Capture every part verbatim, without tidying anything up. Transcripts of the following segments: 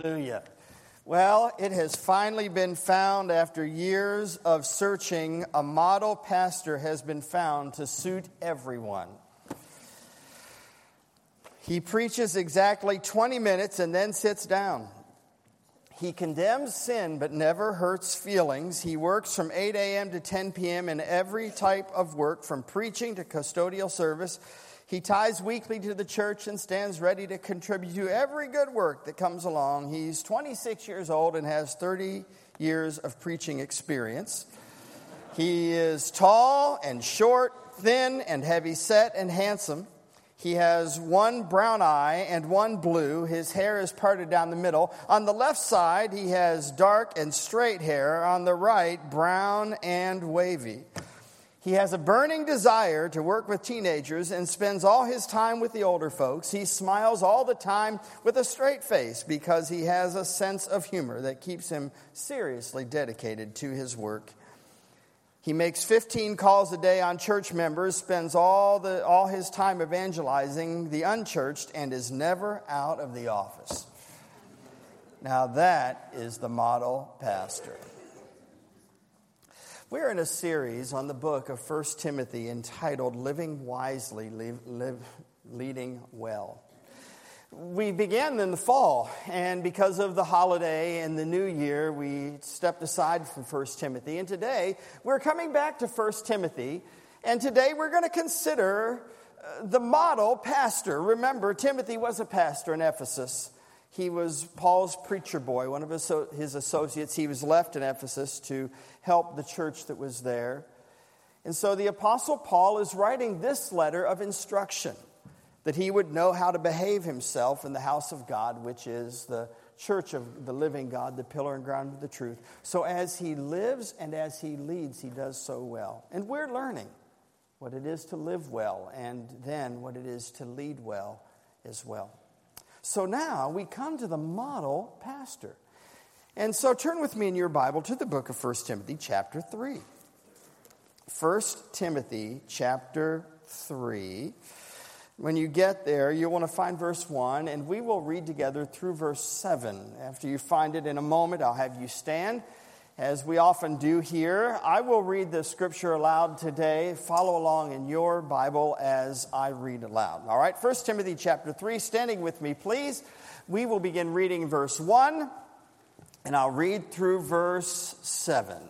Hallelujah. Well, it has finally been found after years of searching. A model pastor has been found to suit everyone. He preaches exactly twenty minutes and then sits down. He condemns sin but never hurts feelings. He works from eight a.m. to ten p.m. in every type of work, from preaching to custodial service. He tithes weekly to the church and stands ready to contribute to every good work that comes along. He's twenty-six years old and has thirty years of preaching experience. He is tall and short, thin and heavy set and handsome. He has one brown eye and one blue. His hair is parted down the middle. On the left side, he has dark and straight hair. On the right, brown and wavy. He has a burning desire to work with teenagers and spends all his time with the older folks. He smiles all the time with a straight face because he has a sense of humor that keeps him seriously dedicated to his work. He makes fifteen calls a day on church members, spends all the all his time evangelizing the unchurched, and is never out of the office. Now that is the model pastor. We're in a series on the book of First Timothy entitled Living Wisely, Live, Live, Leading Well. We began in the fall, and because of the holiday and the new year, we stepped aside from First Timothy. And today, we're coming back to First Timothy, and today we're going to consider the model pastor. Remember, Timothy was a pastor in Ephesus. He was Paul's preacher boy, one of his, his associates. He was left in Ephesus to help the church that was there. And so the Apostle Paul is writing this letter of instruction, that he would know how to behave himself in the house of God, which is the church of the living God, the pillar and ground of the truth. So as he lives and as he leads, he does so well. And we're learning what it is to live well, and then what it is to lead well as well. So now we come to the model pastor. And so turn with me in your Bible to the book of First Timothy chapter three. First Timothy chapter three. When you get there, you'll want to find verse one, and we will read together through verse seven. After you find it in a moment, I'll have you stand. As we often do here, I will read the scripture aloud today. Follow along in your Bible as I read aloud. All right, First Timothy chapter three, standing with me, please. We will begin reading verse one, and I'll read through verse seven.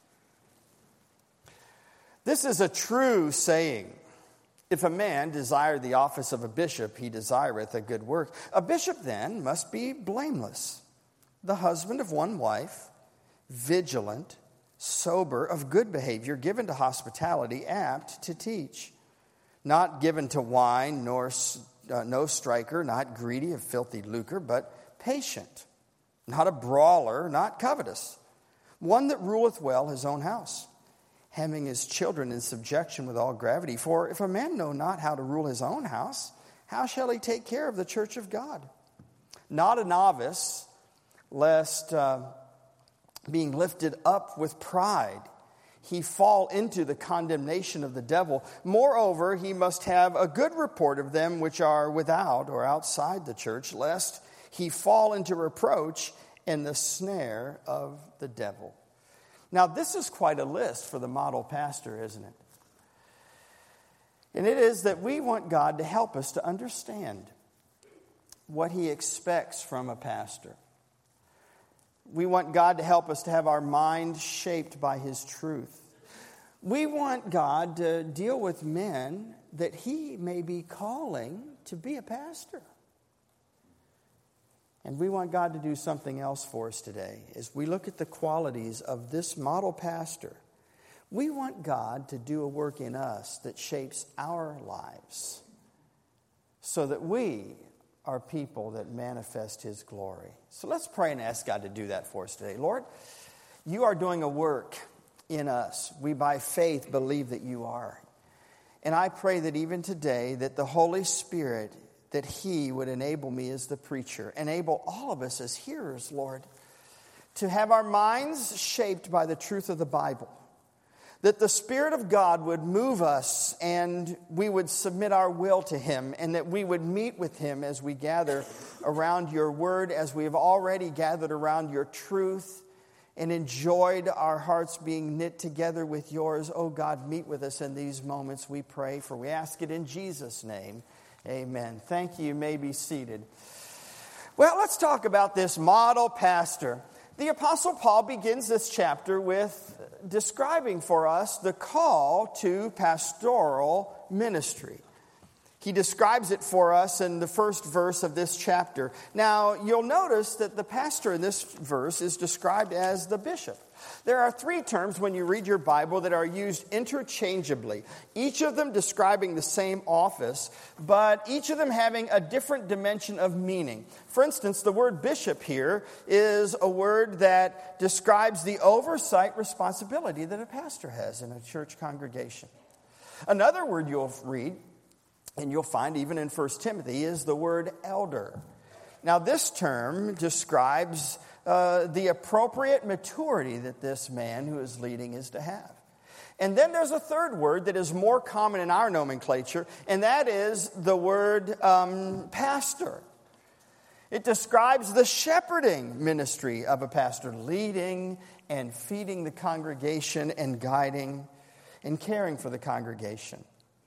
This is a true saying. If a man desire the office of a bishop, he desireth a good work. A bishop then must be blameless, the husband of one wife, vigilant, sober, of good behavior, given to hospitality, apt to teach, not given to wine, nor uh, no striker, not greedy of filthy lucre, but patient, not a brawler, not covetous, one that ruleth well his own house, having his children in subjection with all gravity. For if a man know not how to rule his own house, how shall he take care of the church of God? Not a novice, lest uh, being lifted up with pride, he fall into the condemnation of the devil. Moreover, he must have a good report of them which are without or outside the church, lest he fall into reproach and the snare of the devil. Now, this is quite a list for the model pastor, isn't it? And it is that we want God to help us to understand what he expects from a pastor. We want God to help us to have our mind shaped by his truth. We want God to deal with men that he may be calling to be a pastor. And we want God to do something else for us today. As we look at the qualities of this model pastor, we want God to do a work in us that shapes our lives so that we are people that manifest his glory. So let's pray and ask God to do that for us today. Lord, you are doing a work in us. We by faith believe that you are. And I pray that even today that the Holy Spirit, that he would enable me as the preacher, enable all of us as hearers, Lord, to have our minds shaped by the truth of the Bible, that the Spirit of God would move us and we would submit our will to Him, and that we would meet with Him as we gather around your word, as we have already gathered around your truth and enjoyed our hearts being knit together with yours. Oh God, meet with us in these moments, we pray, for we ask it in Jesus' name. Amen. Thank you. You may be seated. Well, let's talk about this model pastor. The Apostle Paul begins this chapter with describing for us the call to pastoral ministry. He describes it for us in the first verse of this chapter. Now, you'll notice that the pastor in this verse is described as the bishop. There are three terms when you read your Bible that are used interchangeably, each of them describing the same office, but each of them having a different dimension of meaning. For instance, the word bishop here is a word that describes the oversight responsibility that a pastor has in a church congregation. Another word you'll read, and you'll find even in First Timothy, is the word elder. Now, this term describes uh, the appropriate maturity that this man who is leading is to have. And then there's a third word that is more common in our nomenclature, and that is the word um, pastor. It describes the shepherding ministry of a pastor, leading and feeding the congregation and guiding and caring for the congregation.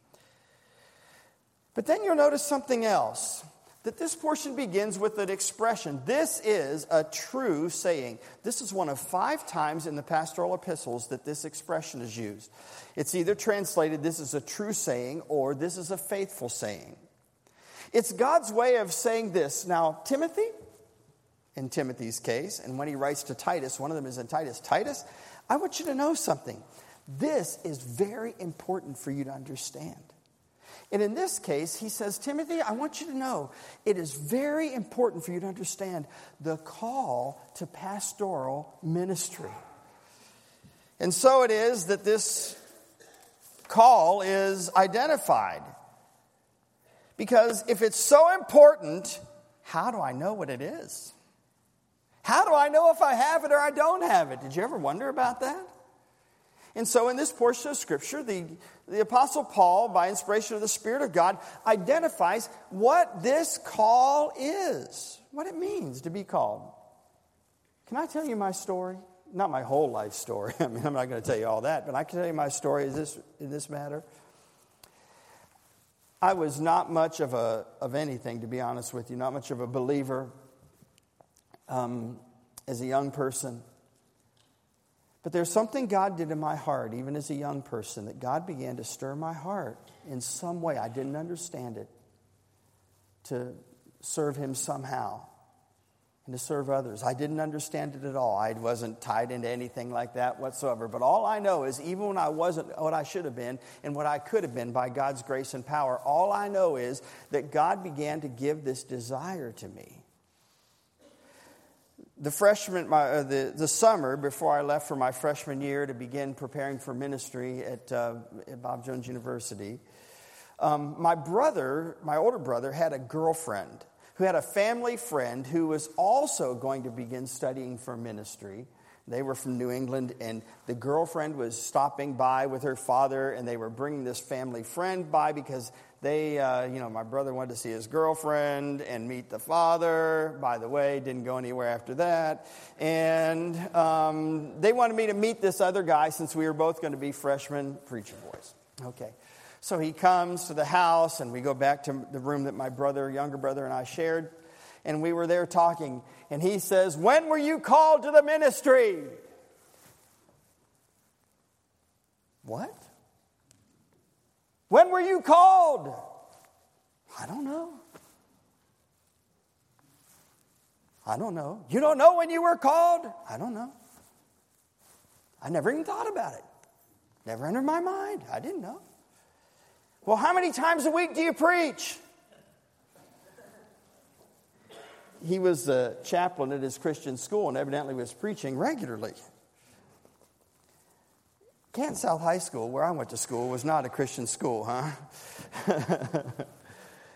But then you'll notice something else, that this portion begins with an expression. This is a true saying. This is one of five times in the pastoral epistles that this expression is used. It's either translated, this is a true saying, or this is a faithful saying. It's God's way of saying this. Now, Timothy, in Timothy's case, and when he writes to Titus, one of them is in Titus, Titus, I want you to know something. This is very important for you to understand. And in this case, he says, Timothy, I want you to know it is very important for you to understand the call to pastoral ministry. And so it is that this call is identified. Because if it's so important, how do I know what it is? How do I know if I have it or I don't have it? Did you ever wonder about that? And so in this portion of Scripture, the, the Apostle Paul, by inspiration of the Spirit of God, identifies what this call is, what it means to be called. Can I tell you my story? Not my whole life story. I mean, I'm not going to tell you all that, but I can tell you my story in this, in this matter. I was not much of a of anything, to be honest with you, not much of a believer um, as a young person. But there's something God did in my heart, even as a young person, that God began to stir my heart in some way. I didn't understand it, to serve Him somehow and to serve others. I didn't understand it at all. I wasn't tied into anything like that whatsoever. But all I know is, even when I wasn't what I should have been and what I could have been by God's grace and power, all I know is that God began to give this desire to me. The freshman, my, uh, the, the summer before I left for my freshman year to begin preparing for ministry at, uh, at Bob Jones University, um, my brother, my older brother, had a girlfriend who had a family friend who was also going to begin studying for ministry. They were from New England, and the girlfriend was stopping by with her father, and they were bringing this family friend by because they, uh, you know, my brother wanted to see his girlfriend and meet the father. By the way, didn't go anywhere after that. And um, they wanted me to meet this other guy since we were both going to be freshman preacher boys. Okay. So he comes to the house, and we go back to the room that my brother, younger brother, and I shared. And we were there talking. And he says, "When were you called to the ministry?" What? When were you called? I don't know. I don't know. You don't know when you were called? I don't know. I never even thought about it. Never entered my mind. I didn't know. Well, how many times a week do you preach? He was a chaplain at his Christian school and evidently was preaching regularly. Canton South High School, where I went to school, was not a Christian school, huh?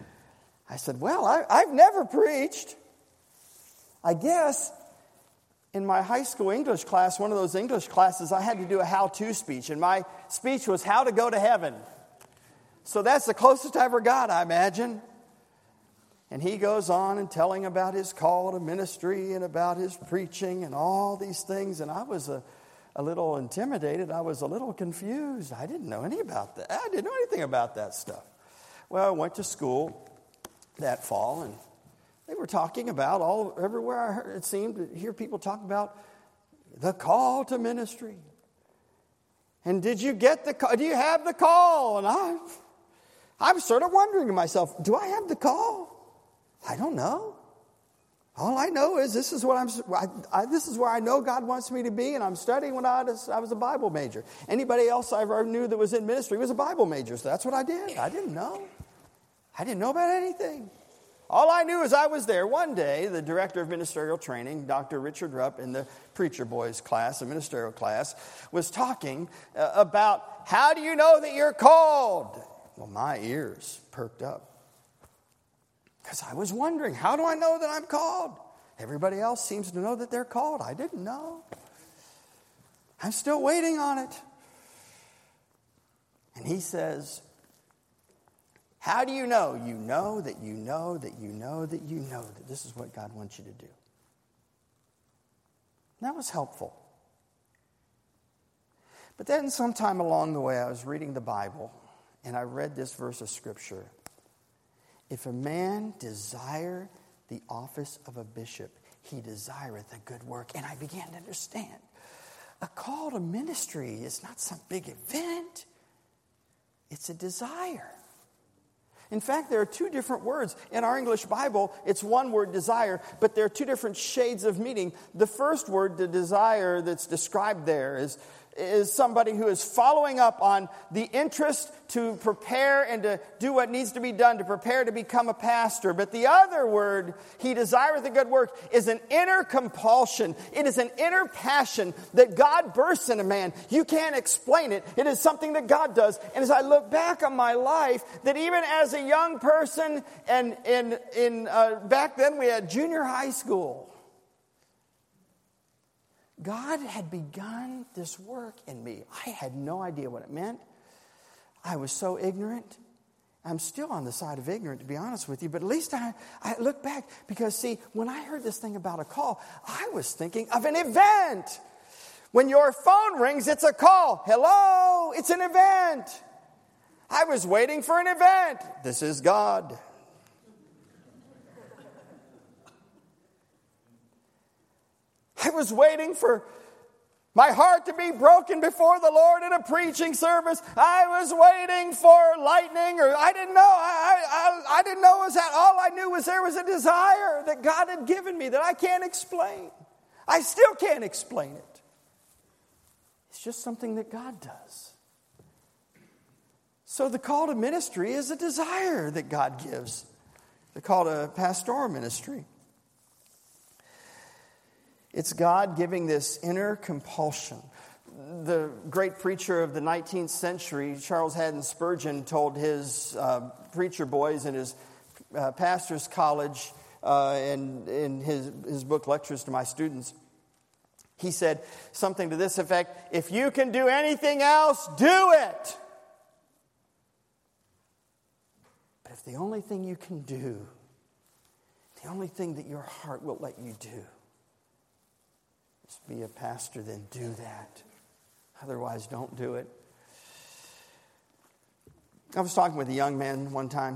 I said, well, I, I've never preached. I guess In my high school English class, one of those English classes, I had to do a how-to speech. And my speech was how to go to heaven. So that's the closest I ever got, I imagine. And he goes on and telling about his call to ministry and about his preaching and all these things. And I was a, a little intimidated. I was a little confused. I didn't know any about that. I didn't know anything about that stuff. Well, I went to school that fall, and they were talking about all everywhere I heard, it seemed to hear people talk about the call to ministry. And did you get the call? Do you have the call? And I, I was sort of wondering to myself, do I have the call? I don't know. All I know is this is what I'm. I, I, this is where I know God wants me to be, and I'm studying when I was, I was a Bible major. Anybody else I ever knew that was in ministry was a Bible major, so that's what I did. I didn't know. I didn't know about anything. All I knew is I was there. One day, the director of ministerial training, Doctor Richard Rupp, in the Preacher Boys class, the ministerial class, was talking uh, about how do you know that you're called? Well, my ears perked up. Because I was wondering, how do I know that I'm called? Everybody else seems to know that they're called. I didn't know. I'm still waiting on it. And he says, how do you know? You know that you know that you know that you know that this is what God wants you to do. And that was helpful. But then sometime along the way, I was reading the Bible, and I read this verse of Scripture. If a man desire the office of a bishop, he desireth a good work. And I began to understand. A call to ministry is not some big event. It's a desire. In fact, there are two different words. In our English Bible, it's one word, desire, but there are two different shades of meaning. The first word, the desire that's described there, is, is somebody who is following up on the interest to prepare and to do what needs to be done to prepare to become a pastor. But the other word, he desireth a good work, is an inner compulsion. It is an inner passion that God bursts in a man. You can't explain it. It is something that God does. And as I look back on my life, that even as a young person, and in, in uh, back then we had junior high school, God had begun this work in me. I had no idea what it meant. I was so ignorant. I'm still on the side of ignorant, to be honest with you, but at least I, I look back because, see, when I heard this thing about a call, I was thinking of an event. When your phone rings, it's a call. Hello, it's an event. I was waiting for an event. This is God. I was waiting for my heart to be broken before the Lord in a preaching service. I was waiting for lightning, or I didn't know. I, I, I didn't know it was that. All I knew was there was a desire that God had given me that I can't explain. I still can't explain it. It's just something that God does. So the call to ministry is a desire that God gives. The call to pastoral ministry. It's God giving this inner compulsion. The great preacher of the nineteenth century, Charles Haddon Spurgeon, told his uh, preacher boys in his uh, pastor's college uh, and in his, his book, Lectures to My Students, he said something to this effect: if you can do anything else, do it. But if the only thing you can do, the only thing that your heart will let you do, be a pastor, then do that. Otherwise, don't do it. I was talking with a young man one time.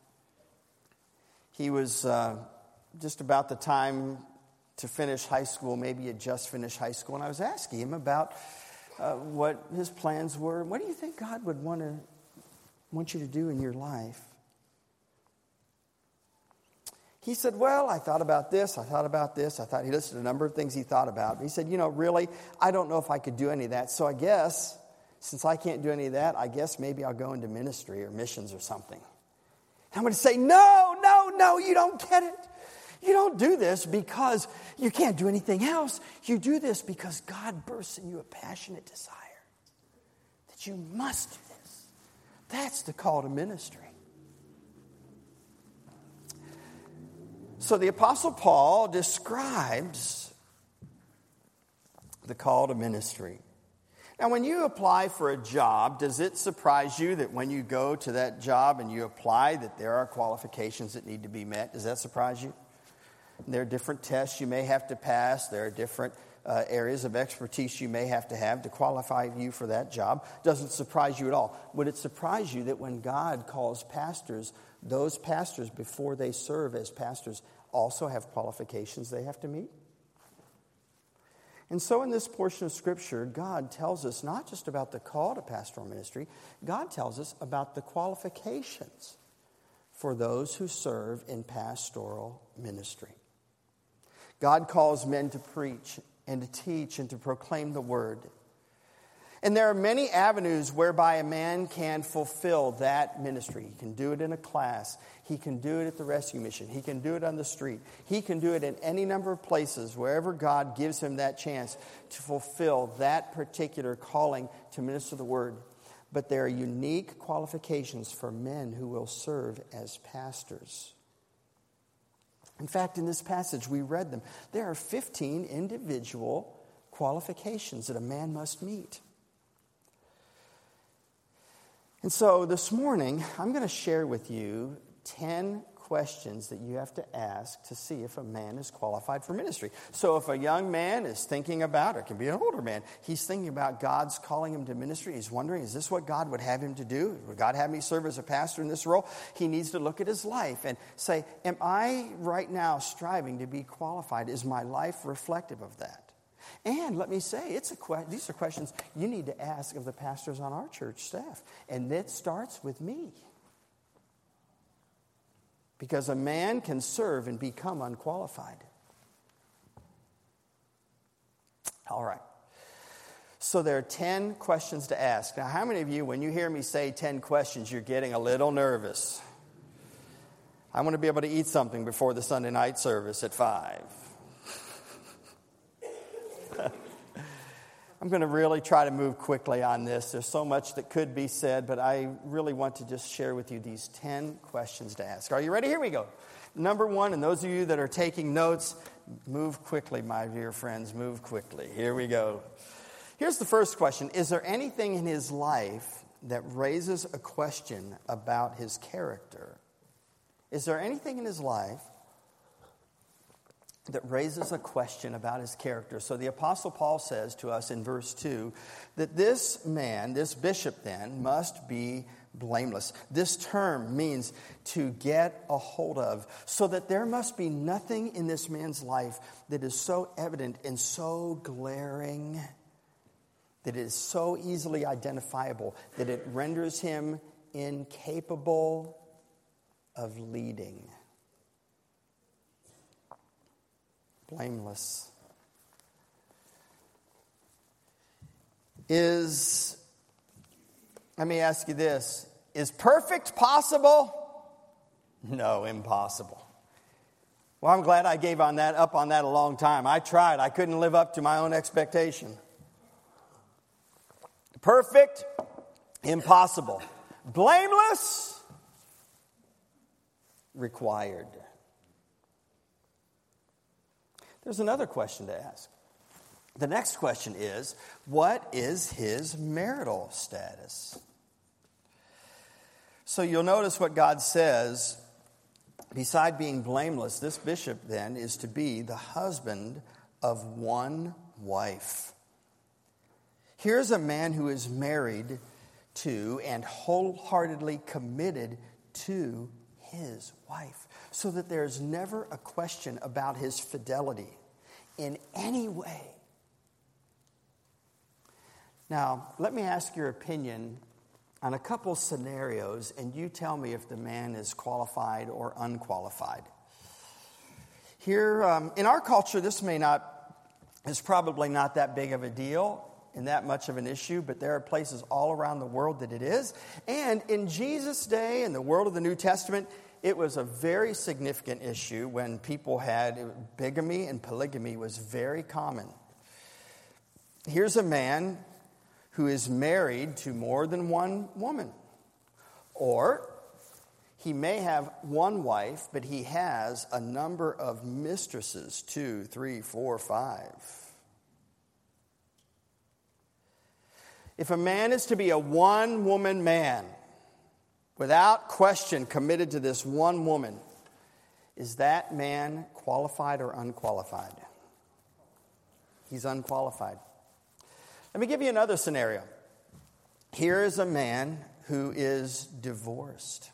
He was uh, just about the time to finish high school. Maybe he had just finished high school. And I was asking him about uh, what his plans were. What do you think God would want to want you to do in your life? He said, well, I thought about this, I thought about this, I thought, he listed a number of things he thought about. He said, you know, really, I don't know if I could do any of that. So I guess, since I can't do any of that, I guess maybe I'll go into ministry or missions or something. And I'm going to say, no, no, no, you don't get it. You don't do this because you can't do anything else. You do this because God bursts in you a passionate desire that you must do this. That's the call to ministry. So the Apostle Paul describes The call to ministry. Now, when you apply for a job, does it surprise you that when you go to that job and you apply that there are qualifications that need to be met? Does that surprise you? There are different tests you may have to pass. There are different uh, areas of expertise you may have to have to qualify you for that job. Doesn't surprise you at all. Would it surprise you that when God calls pastors, those pastors, before they serve as pastors, also have qualifications they have to meet? And so in this portion of Scripture, God tells us not just about the call to pastoral ministry, God tells us about the qualifications for those who serve in pastoral ministry. God calls men to preach and to teach and to proclaim the word. And there are many avenues whereby a man can fulfill that ministry. He can do it in a class. He can do it at the rescue mission. He can do it on the street. He can do it in any number of places, wherever God gives him that chance to fulfill that particular calling to minister the word. But there are unique qualifications for men who will serve as pastors. In fact, in this passage, we read them. There are fifteen individual qualifications that a man must meet. And so this morning, I'm going to share with you ten questions that you have to ask to see if a man is qualified for ministry. So if a young man is thinking about, or it can be an older man, he's thinking about God's calling him to ministry, he's wondering, is this what God would have him to do? Would God have me serve as a pastor in this role? He needs to look at his life and say, am I right now striving to be qualified? Is my life reflective of that? And let me say, it's a que- these are questions you need to ask of the pastors on our church staff. And it starts with me. Because a man can serve and become unqualified. All right. So there are ten questions to ask. Now, how many of you, when you hear me say ten questions, you're getting a little nervous? I want to be able to eat something before the Sunday night service at five. I'm going to really try to move quickly on this. There's so much that could be said, but I really want to just share with you these ten questions to ask. Are you ready? Here we go. Number one, and those of you that are taking notes, move quickly, my dear friends, move quickly. Here we go. Here's the first question. Is there anything in his life that raises a question about his character? Is there anything in his life that raises a question about his character? So the Apostle Paul says to us in verse two that this man, this bishop then, must be blameless. This term means to get a hold of, so that there must be nothing in this man's life that is so evident and so glaring, that it is so easily identifiable, that it renders him incapable of leading. Blameless. Is, let me ask you this, is perfect possible? No, impossible. Well, I'm glad I gave on that up on that a long time. I tried. I couldn't live up to my own expectation. Perfect? Impossible. Blameless? Required. There's another question to ask. The next question is, what is his marital status? So you'll notice what God says. Beside being blameless, this bishop then is to be the husband of one wife. Here's a man who is married to and wholeheartedly committed to his wife, so that there's never a question about his fidelity in any way. Now, let me ask your opinion on a couple scenarios, and you tell me if the man is qualified or unqualified. Here, um, in our culture, this may not, is probably not that big of a deal and that much of an issue, but there are places all around the world that it is. And in Jesus' day, in the world of the New Testament, it was a very significant issue when people had bigamy, and polygamy was very common. Here's a man who is married to more than one woman. Or he may have one wife, but he has a number of mistresses, two, three, four, five. If a man is to be a one-woman man, without question committed to this one woman, is that man qualified or unqualified? He's unqualified. Let me give you another scenario. Here is a man who is divorced.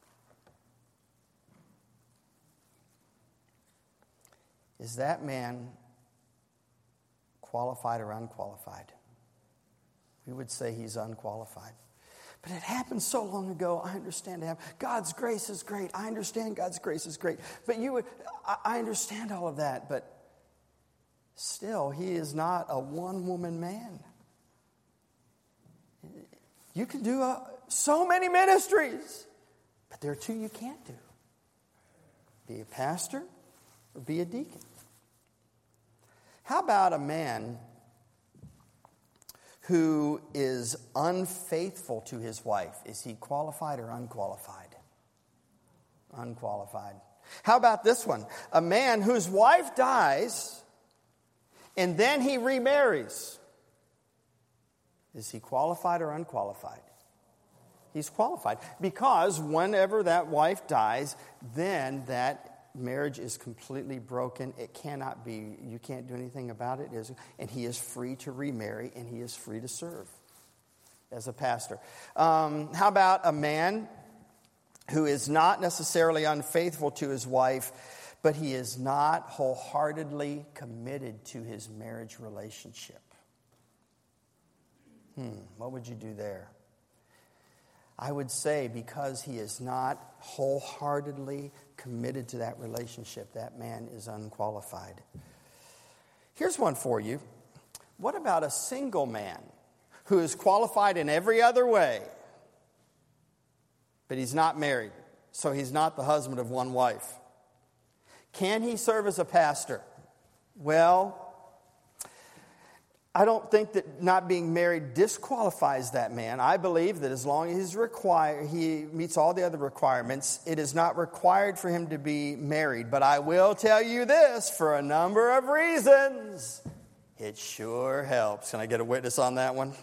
Is that man qualified or unqualified? We would say he's unqualified. But it happened so long ago, I understand it. God's grace is great. I understand God's grace is great. But you would, I understand all of that, but still, he is not a one-woman man. You can do a, so many ministries, but there are two you can't do. Be a pastor or be a deacon. How about a man who is unfaithful to his wife? Is he qualified or unqualified? Unqualified. How about this one? A man whose wife dies and then he remarries. Is he qualified or unqualified? He's qualified. Because whenever that wife dies, then that marriage is completely broken. It cannot be, you can't do anything about it. And he is free to remarry, and he is free to serve as a pastor. Um, how about a man who is not necessarily unfaithful to his wife, but he is not wholeheartedly committed to his marriage relationship? Hmm, what would you do there? I would say because he is not wholeheartedly committed to that relationship, that man is unqualified. Here's one for you. What about a single man who is qualified in every other way, but he's not married, so he's not the husband of one wife? Can he serve as a pastor? Well, I don't think that not being married disqualifies that man. I believe that as long as he's required, he meets all the other requirements, it is not required for him to be married. But I will tell you this, for a number of reasons, it sure helps. Can I get a witness on that one?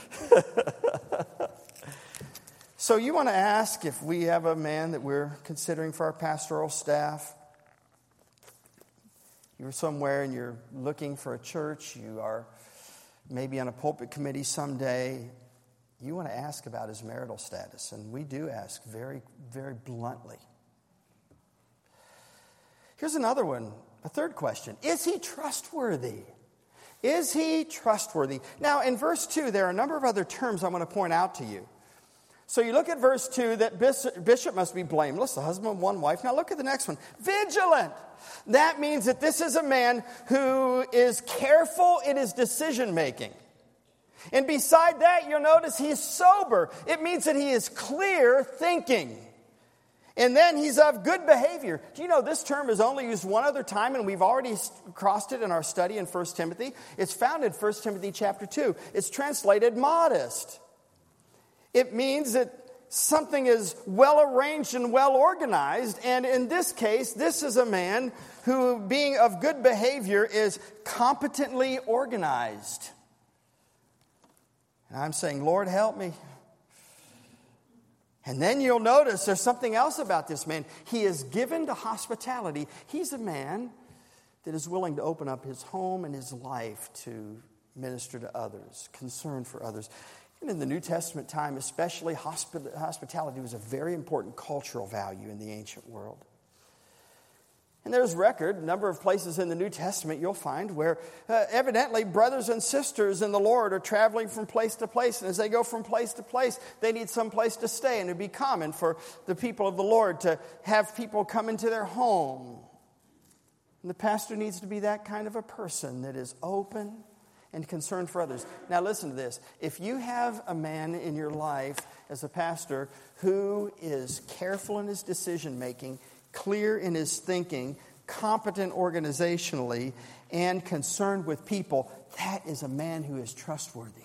So you want to ask if we have a man that we're considering for our pastoral staff? You're somewhere and you're looking for a church, you are maybe on a pulpit committee someday, you want to ask about his marital status. And we do ask very, very bluntly. Here's another one, a third question. Is he trustworthy? Is he trustworthy? Now, in verse two, there are a number of other terms I want to point out to you. So you look at verse two, that bishop must be blameless, the husband of one wife. Now look at the next one, vigilant. That means that this is a man who is careful in his decision making. And beside that, you'll notice he's sober. It means that he is clear thinking. And then he's of good behavior. Do you know this term is only used one other time, and we've already crossed it in our study in First Timothy. It's found in First Timothy chapter two. It's translated modest. It means that something is well arranged and well organized. And in this case, this is a man who, being of good behavior, is competently organized. And I'm saying, Lord, help me. And then you'll notice there's something else about this man. He is given to hospitality. He's a man that is willing to open up his home and his life to minister to others, concern for others. And in the New Testament time, especially, hospitality was a very important cultural value in the ancient world. And there's record, a number of places in the New Testament you'll find where uh, evidently brothers and sisters in the Lord are traveling from place to place. And as they go from place to place, they need some place to stay. And it'd be common for the people of the Lord to have people come into their home. And the pastor needs to be that kind of a person that is open and concerned for others. Now listen to this. If you have a man in your life as a pastor who is careful in his decision making, clear in his thinking, competent organizationally, and concerned with people, that is a man who is trustworthy.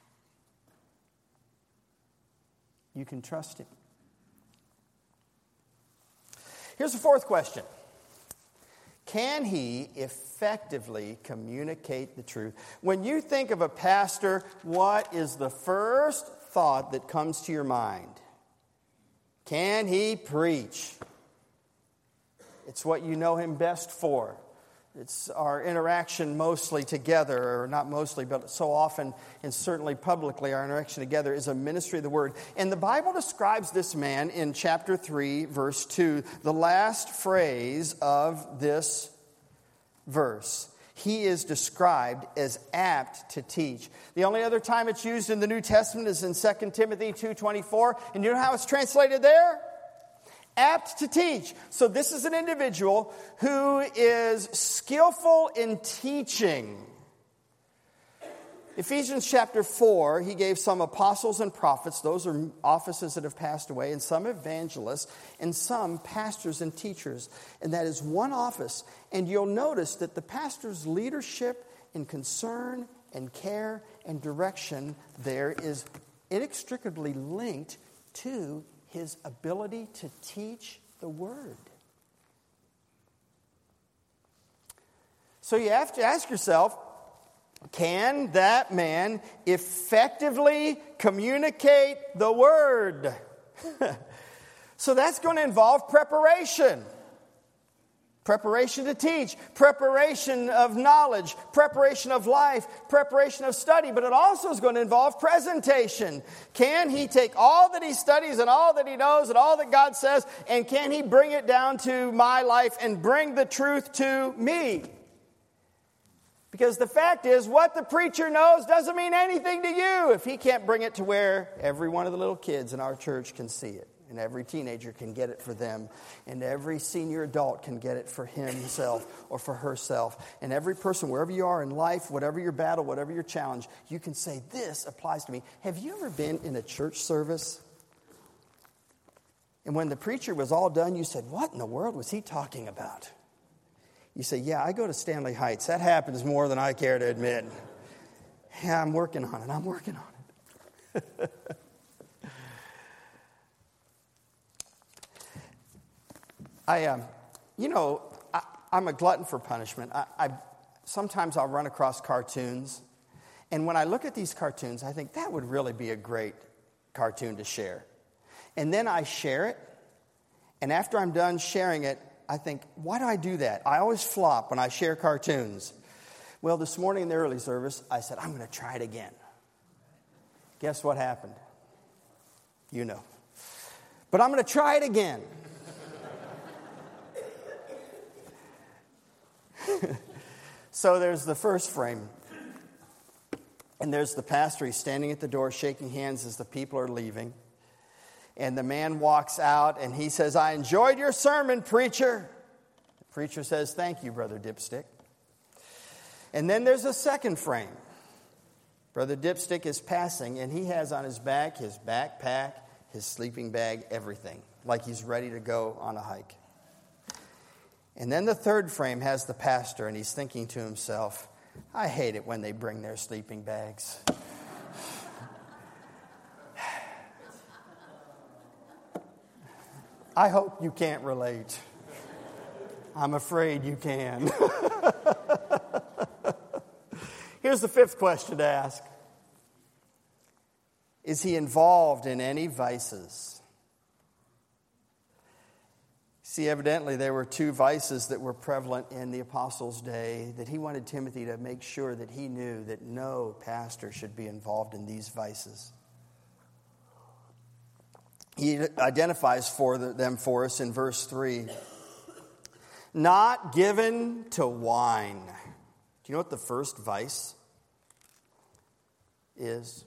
You can trust him. Here's the fourth question. Can he effectively communicate the truth? When you think of a pastor, what is the first thought that comes to your mind? Can he preach? It's what you know him best for. It's our interaction mostly together, or not mostly, but so often and certainly publicly, our interaction together is a ministry of the word. And the Bible describes this man in chapter three, verse two, the last phrase of this verse. He is described as apt to teach. The only other time it's used in the New Testament is in Second Timothy two twenty-four. And you know how it's translated there? Apt to teach. So this is an individual who is skillful in teaching. Ephesians chapter four, he gave some apostles and prophets. Those are offices that have passed away. And some evangelists. And some pastors and teachers. And that is one office. And you'll notice that the pastor's leadership and concern and care and direction there is inextricably linked to his ability to teach the word. So you have to ask yourself, can that man effectively communicate the word? So that's going to involve preparation. Preparation to teach, preparation of knowledge, preparation of life, preparation of study, but it also is going to involve presentation. Can he take all that he studies and all that he knows and all that God says, and can he bring it down to my life and bring the truth to me? Because the fact is, what the preacher knows doesn't mean anything to you if he can't bring it to where every one of the little kids in our church can see it. And every teenager can get it for them. And every senior adult can get it for himself or for herself. And every person, wherever you are in life, whatever your battle, whatever your challenge, you can say, this applies to me. Have you ever been in a church service? And when the preacher was all done, you said, what in the world was he talking about? You say, yeah, I go to Stanley Heights. That happens more than I care to admit. Yeah, I'm working on it. I'm working on it. I, um, you know, I, I'm a glutton for punishment. I, I sometimes I'll run across cartoons, and when I look at these cartoons, I think that would really be a great cartoon to share. And then I share it, and after I'm done sharing it, I think, why do I do that? I always flop when I share cartoons. Well, this morning in the early service, I said, I'm going to try it again. Guess what happened? You know. But I'm going to try it again. So there's the first frame. And there's the pastor. He's standing at the door shaking hands as the people are leaving. And the man walks out and he says, I enjoyed your sermon, preacher. The preacher says, thank you, Brother Dipstick. And then there's a second frame. Brother Dipstick is passing and he has on his back his backpack, his sleeping bag, everything. Like he's ready to go on a hike. And then the third frame has the pastor, and he's thinking to himself, I hate it when they bring their sleeping bags. I hope you can't relate. I'm afraid you can. Here's the fifth question to ask. Is he involved in any vices? See, evidently there were two vices that were prevalent in the apostles' day that he wanted Timothy to make sure that he knew that no pastor should be involved in these vices. He identifies for them for us in verse three. Not given to wine. Do you know what the first vice is?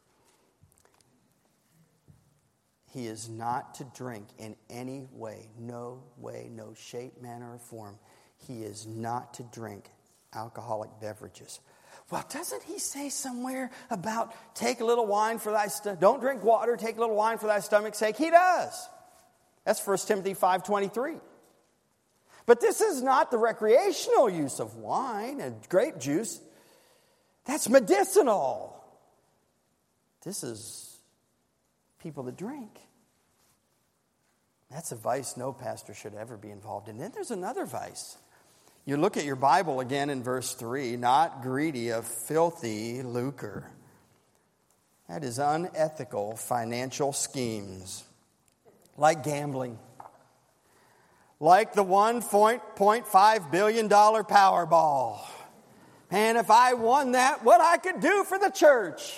He is not to drink in any way, no way, no shape, manner, or form. He is not to drink alcoholic beverages. Well, doesn't he say somewhere about take a little wine for thy stomach? Don't drink water, take a little wine for thy stomach's sake. He does. That's First Timothy five twenty-three. But this is not the recreational use of wine and grape juice. That's medicinal. This is people that drink. That's a vice no pastor should ever be involved in. Then there's another vice. You look at your Bible again in verse three, not greedy of filthy lucre. That is unethical financial schemes, like gambling, like the one point five billion dollars Powerball. Man, if I won that, what I could do for the church.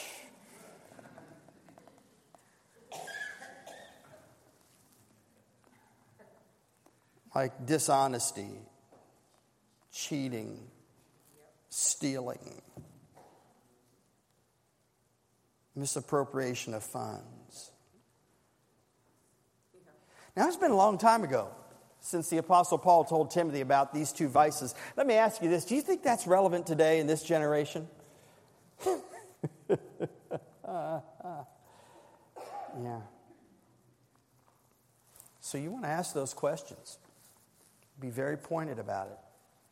Like dishonesty, cheating, stealing, misappropriation of funds. Now, it's been a long time ago since the Apostle Paul told Timothy about these two vices. Let me ask you this. Do you think that's relevant today in this generation? uh, uh, yeah. So you want to ask those questions. Be very pointed about it.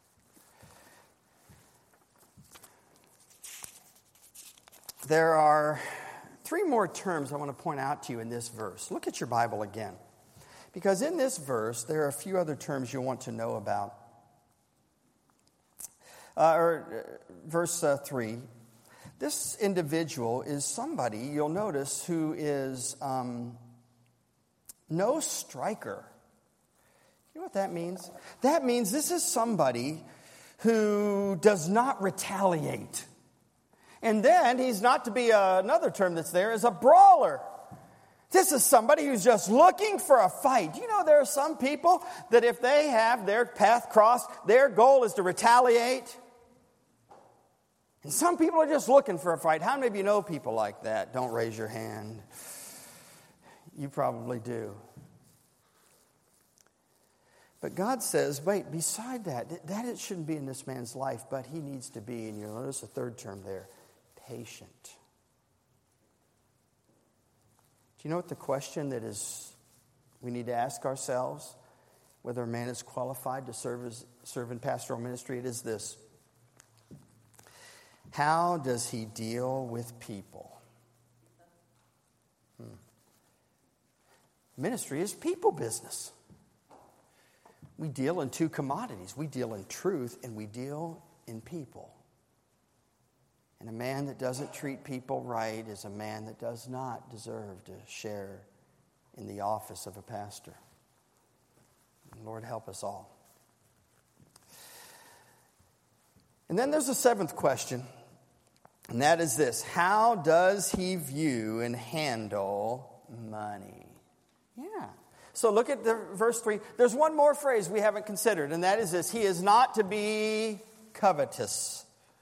There are three more terms I want to point out to you in this verse. Look at your Bible again. Because in this verse, there are a few other terms you'll want to know about. Uh, or uh, verse uh, three. This individual is somebody, you'll notice, who is um, no striker. You know what that means? That means this is somebody who does not retaliate. And then he's not to be a, another term that's there is a brawler. This is somebody who's just looking for a fight. You know, there are some people that if they have their path crossed, their goal is to retaliate. And some people are just looking for a fight. How many of you know people like that? Don't raise your hand. You probably do. But God says, wait, beside that, that it shouldn't be in this man's life, but he needs to be, and you'll notice a third term there, patient. Do you know what the question that is we need to ask ourselves, whether a man is qualified to serve as serve in pastoral ministry? It is this. How does he deal with people? Hmm. Ministry is people business. We deal in two commodities. We deal in truth and we deal in people. And a man that doesn't treat people right is a man that does not deserve to share in the office of a pastor. Lord, help us all. And then there's a seventh question, and that is this. How does he view and handle money? Yeah. So look at the verse three. There's one more phrase we haven't considered, and that is this. He is not to be covetous.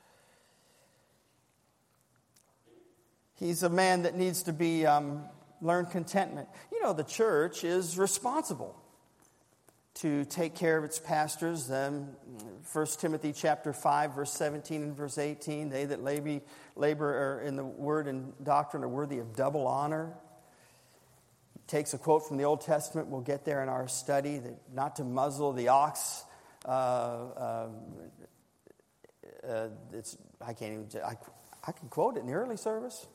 He's a man that needs to be um, learn contentment. You know, the church is responsible to take care of its pastors. Um, First Timothy chapter five, verse seventeen and verse eighteen. They that labor, labor in the word and doctrine are worthy of double honor. Takes a quote from the Old Testament. We'll get there in our study. That not to muzzle the ox. Uh, uh, uh, it's I can't even. I, I can quote it in the early service.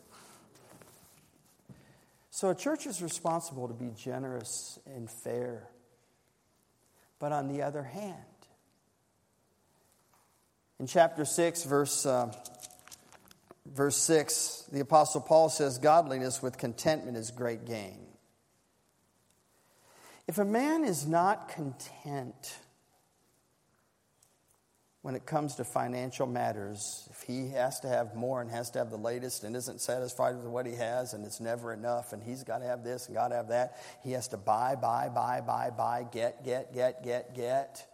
So a church is responsible to be generous and fair. But on the other hand, in chapter six, verse uh, verse six, the Apostle Paul says, "Godliness with contentment is great gain." If a man is not content when it comes to financial matters, if he has to have more and has to have the latest and isn't satisfied with what he has and it's never enough and he's got to have this and got to have that, he has to buy, buy, buy, buy, buy, get, get, get, get, get.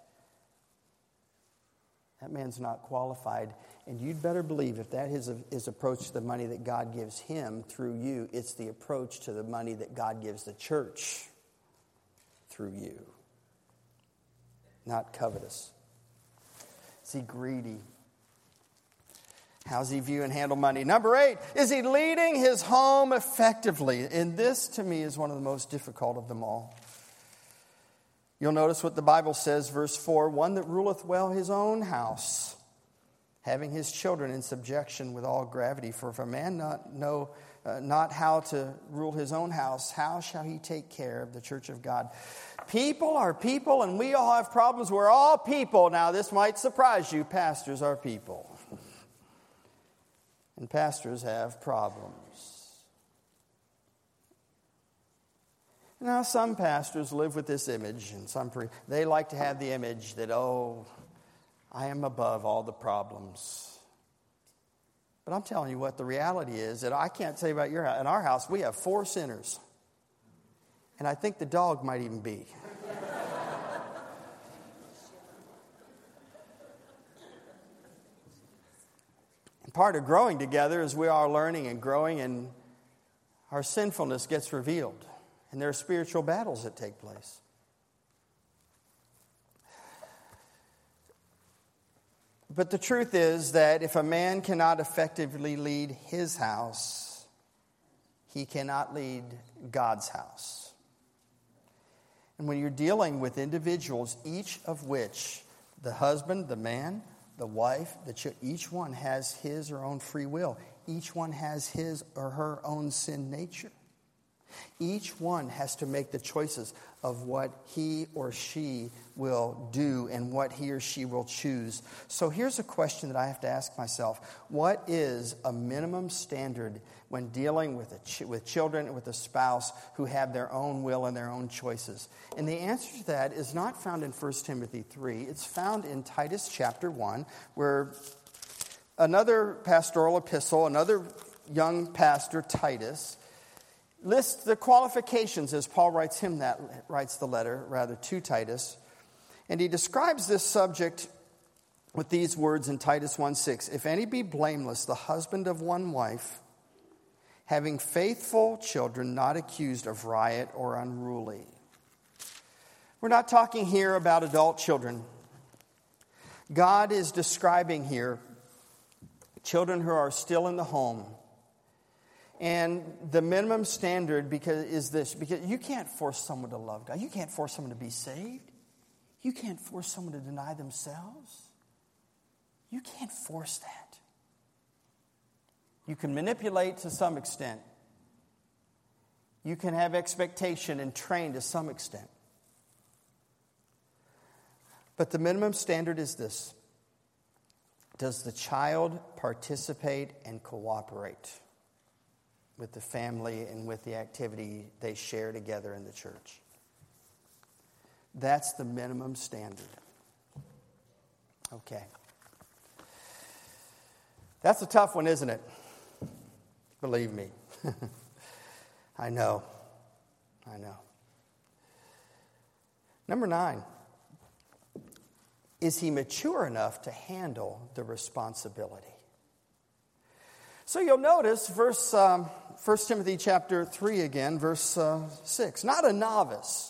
That man's not qualified. And you'd better believe if that is his approach to the money that God gives him through you, it's the approach to the money that God gives the church through you. Not covetous. Is he greedy? How's he view and handle money? Number eight, is he leading his home effectively? And this, to me, is one of the most difficult of them all. You'll notice what the Bible says, verse four, one that ruleth well his own house, having his children in subjection with all gravity. For if a man not know uh, not how to rule his own house, how shall he take care of the church of God? People are people, and we all have problems. We're all people. Now, this might surprise you. Pastors are people. And pastors have problems. Now, some pastors live with this image, and some pre- they like to have the image that, oh, I am above all the problems. But I'm telling you what the reality is, that I can't say about your house. In our house, we have four sinners. And I think the dog might even be. And part of growing together is we are learning and growing, and our sinfulness gets revealed. And there are spiritual battles that take place. But the truth is that if a man cannot effectively lead his house, he cannot lead God's house. And when you're dealing with individuals, each of which, the husband, the man, the wife, the ch- each one has his or own free will. Each one has his or her own sin nature. Each one has to make the choices of what he or she will do and what he or she will choose. So here's a question that I have to ask myself. What is a minimum standard when dealing with a ch- with children and with a spouse who have their own will and their own choices? And the answer to that is not found in First Timothy three. It's found in Titus chapter one, where another pastoral epistle, another young pastor, Titus, lists the qualifications as Paul writes him that writes the letter rather to Titus, and he describes this subject with these words in Titus one six. If any be blameless, the husband of one wife, having faithful children, not accused of riot or unruly. We're not talking here about adult children. God is describing here children who are still in the home. And the minimum standard because is this, because you can't force someone to love God. You can't force someone to be saved. You can't force someone to deny themselves. You can't force that. You can manipulate to some extent. You can have expectation and train to some extent. But the minimum standard is this. Does the child participate and cooperate with the family and with the activity they share together in the church? That's the minimum standard. Okay. That's a tough one, isn't it? Believe me. I know. I know. Number nine. Is he mature enough to handle the responsibility? So you'll notice verse um, First Timothy chapter three again, verse uh, six. Not a novice.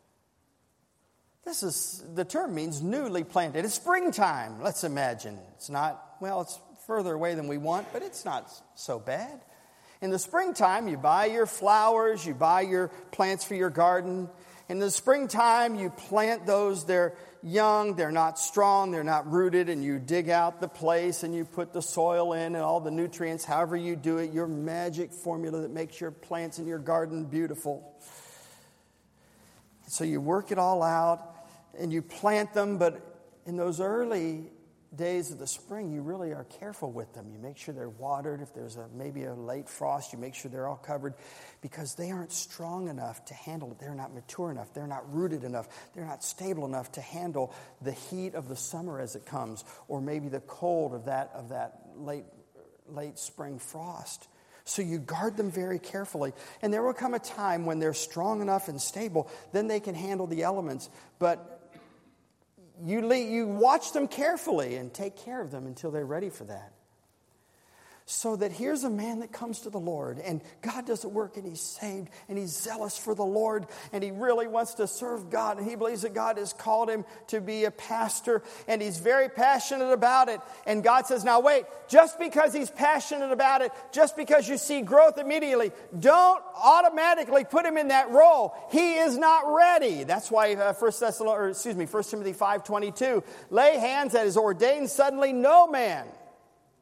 This is, the term means newly planted. It's springtime, let's imagine. It's not, well, it's further away than we want, but it's not so bad. In the springtime, you buy your flowers, you buy your plants for your garden. In the springtime, you plant those, they're young, they're not strong, they're not rooted, and you dig out the place and you put the soil in and all the nutrients, however you do it, your magic formula that makes your plants in your garden beautiful. So you work it all out and you plant them, but in those early days of the spring, you really are careful with them. You make sure they're watered. If there's a maybe a late frost, you make sure they're all covered, because they aren't strong enough to handle it. They're not mature enough. They're not rooted enough. They're not stable enough to handle the heat of the summer as it comes, or maybe the cold of that of that late late spring frost. So you guard them very carefully. And there will come a time when they're strong enough and stable, then they can handle the elements. But You, lead, you watch them carefully and take care of them until they're ready for that. So that here's a man that comes to the Lord, and God does the work, and he's saved, and he's zealous for the Lord, and he really wants to serve God, and he believes that God has called him to be a pastor, and he's very passionate about it. And God says, now wait, just because he's passionate about it, just because you see growth immediately, don't automatically put him in that role. He is not ready. That's why uh, First Thessalonians, or excuse me, First Timothy five twenty-two, lay hands that is ordained suddenly no man.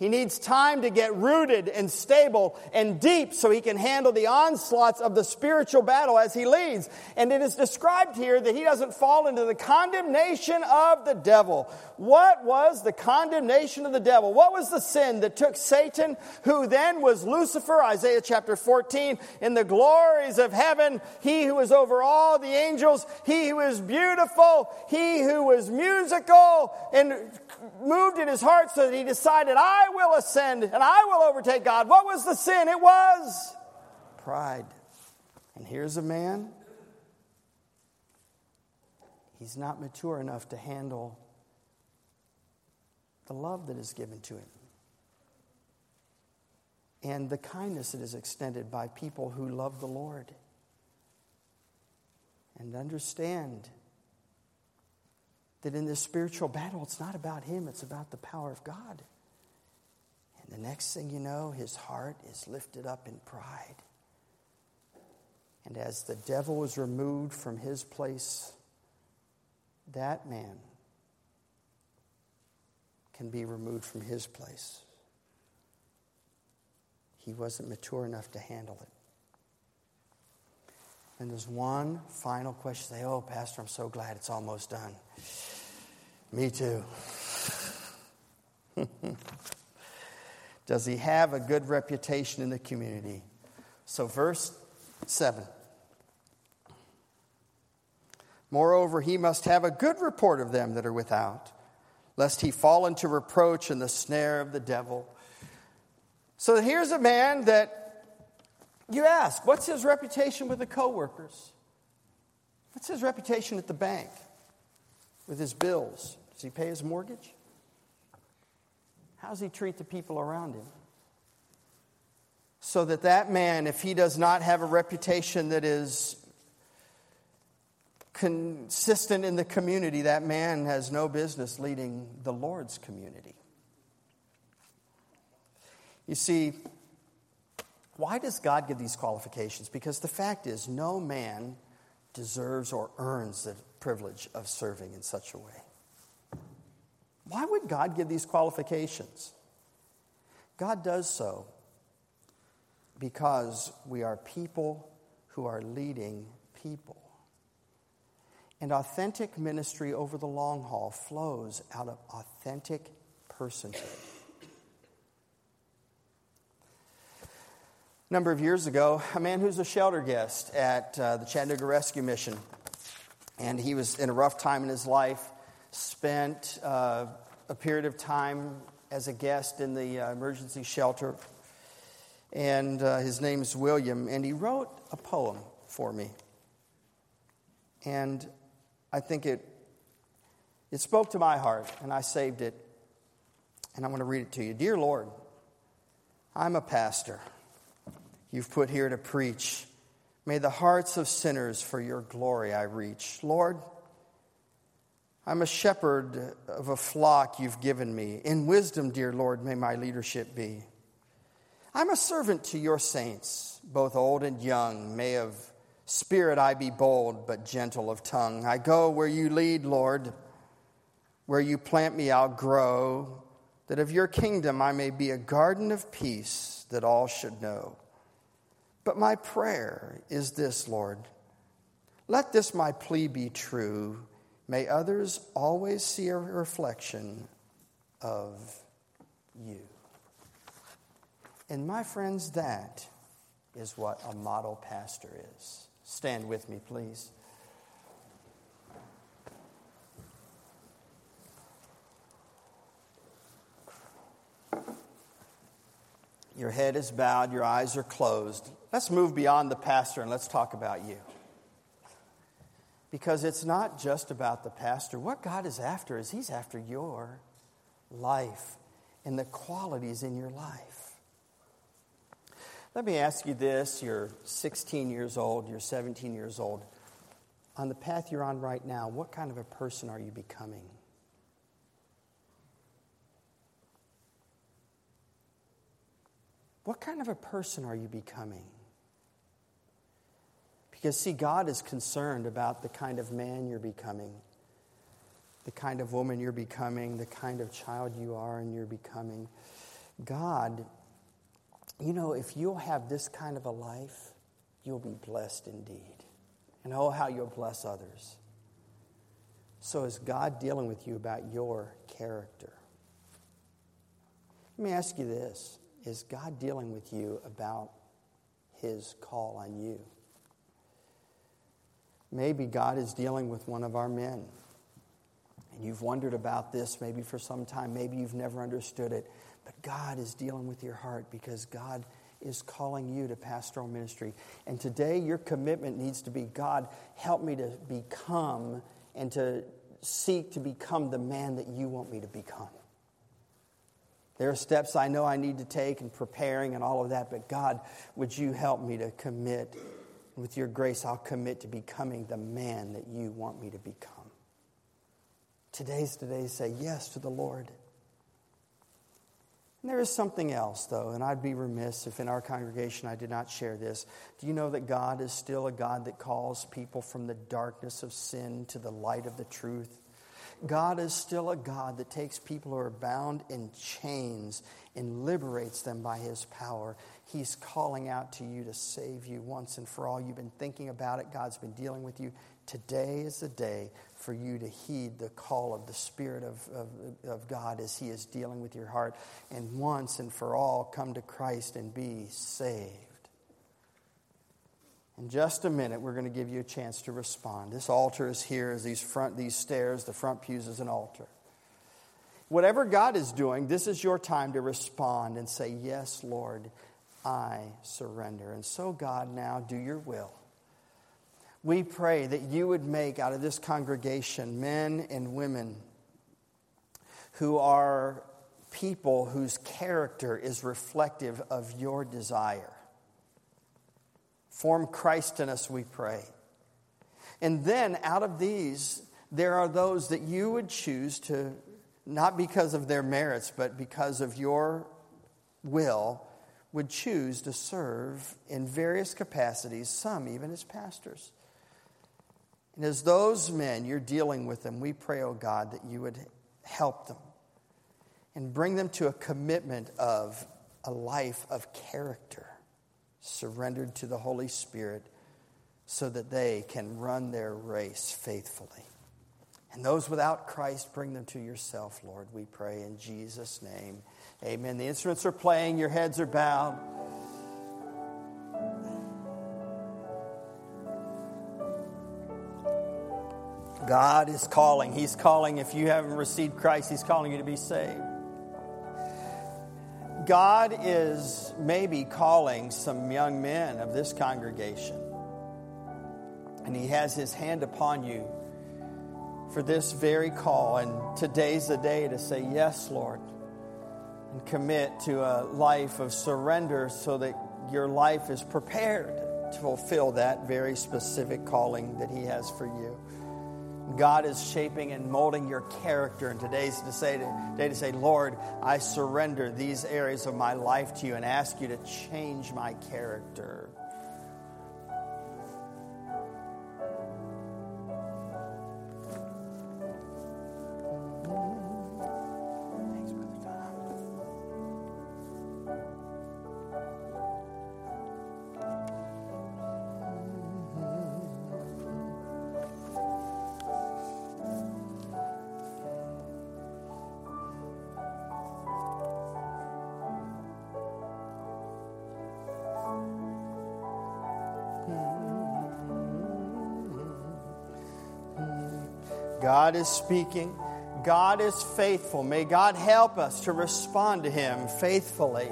He needs time to get rooted and stable and deep so he can handle the onslaughts of the spiritual battle as he leads. And it is described here that he doesn't fall into the condemnation of the devil. What was the condemnation of the devil? What was the sin that took Satan, who then was Lucifer, Isaiah chapter fourteen, in the glories of heaven, he who was over all the angels, he who is beautiful, he who was musical, and moved in his heart so that he decided, I will ascend and I will overtake God. What was the sin? It was pride. And here's a man, he's not mature enough to handle the love that is given to him and the kindness that is extended by people who love the Lord and understand that in this spiritual battle, it's not about him, it's about the power of God. And the next thing you know, his heart is lifted up in pride. And as the devil is removed from his place, that man can be removed from his place. He wasn't mature enough to handle it. And there's one final question. Say, oh, Pastor, I'm so glad it's almost done. Me too. Does he have a good reputation in the community? So verse seven. Moreover, he must have a good report of them that are without, lest he fall into reproach in the snare of the devil. So here's a man that you ask, what's his reputation with the coworkers? What's his reputation at the bank with his bills? Does he pay his mortgage? How does he treat the people around him? So that that man, if he does not have a reputation that is consistent in the community, that man has no business leading the Lord's community. You see, why does God give these qualifications? Because the fact is, no man deserves or earns the privilege of serving in such a way. Why would God give these qualifications? God does so because we are people who are leading people. And authentic ministry over the long haul flows out of authentic personhood. A number of years ago, a man who's a shelter guest at uh, the Chattanooga Rescue Mission, and he was in a rough time in his life, spent uh, a period of time as a guest in the uh, emergency shelter, and uh, his name is William, and he wrote a poem for me, and I think it it spoke to my heart, and I saved it, and I'm going to read it to you. Dear Lord, I'm a pastor you've put here to preach. May the hearts of sinners for your glory I reach. Lord, I'm a shepherd of a flock you've given me. In wisdom, dear Lord, may my leadership be. I'm a servant to your saints, both old and young. May of spirit I be bold, but gentle of tongue. I go where you lead, Lord. Where you plant me, I'll grow, that of your kingdom I may be a garden of peace that all should know. But my prayer is this, Lord. Let this my plea be true. May others always see a reflection of you. And my friends, that is what a model pastor is. Stand with me, please. Your head is bowed, your eyes are closed. Let's move beyond the pastor and let's talk about you. Because it's not just about the pastor. What God is after is he's after your life and the qualities in your life. Let me ask you this. You're sixteen years old, you're seventeen years old. On the path you're on right now, what kind of a person are you becoming? What kind of a person are you becoming? Because, see, God is concerned about the kind of man you're becoming, the kind of woman you're becoming, the kind of child you are and you're becoming. God, you know, if you'll have this kind of a life, you'll be blessed indeed. And oh, how you'll bless others. So is God dealing with you about your character? Let me ask you this. Is God dealing with you about His call on you? Maybe God is dealing with one of our men. And you've wondered about this maybe for some time. Maybe you've never understood it. But God is dealing with your heart because God is calling you to pastoral ministry. And today your commitment needs to be, God, help me to become and to seek to become the man that you want me to become. There are steps I know I need to take in preparing and all of that, but God, would you help me to commit? With your grace, I'll commit to becoming the man that you want me to become. Today's today, say yes to the Lord. And there is something else, though, and I'd be remiss if in our congregation I did not share this. Do you know that God is still a God that calls people from the darkness of sin to the light of the truth? God is still a God that takes people who are bound in chains and liberates them by His power. He's calling out to you to save you once and for all. You've been thinking about it. God's been dealing with you. Today is the day for you to heed the call of the Spirit of, of, of God as He is dealing with your heart. And once and for all, come to Christ and be saved. In just a minute, we're going to give you a chance to respond. This altar is here as these front, these stairs, the front pews is an altar. Whatever God is doing, this is your time to respond and say, yes, Lord, I surrender. And so, God, now do your will. We pray that you would make out of this congregation men and women who are people whose character is reflective of your desire. Form Christ in us, we pray. And then out of these, there are those that you would choose to, not because of their merits, but because of your will, would choose to serve in various capacities, some even as pastors. And as those men, you're dealing with them, we pray, oh God, that you would help them and bring them to a commitment of a life of character, surrendered to the Holy Spirit so that they can run their race faithfully. And those without Christ, bring them to yourself, Lord, we pray in Jesus' name. Amen. The instruments are playing, your heads are bowed. God is calling. He's calling. If you haven't received Christ, He's calling you to be saved. God is maybe calling some young men of this congregation. And He has His hand upon you for this very call. And today's the day to say, yes, Lord. And commit to a life of surrender so that your life is prepared to fulfill that very specific calling that He has for you. God is shaping and molding your character. And today's to say, today to say, Lord, I surrender these areas of my life to you and ask you to change my character. Thanks, Brother Tom. God is speaking. God is faithful. May God help us to respond to Him faithfully.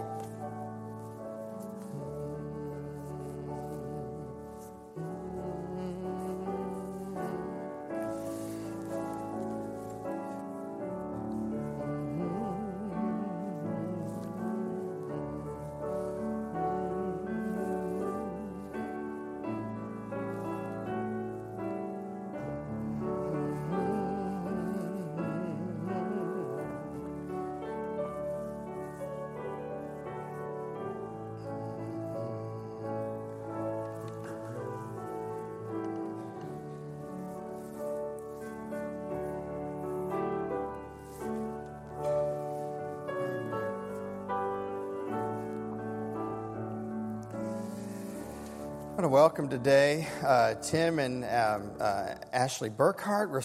I want to welcome today uh, Tim and um, uh, Ashley Burkhart. We're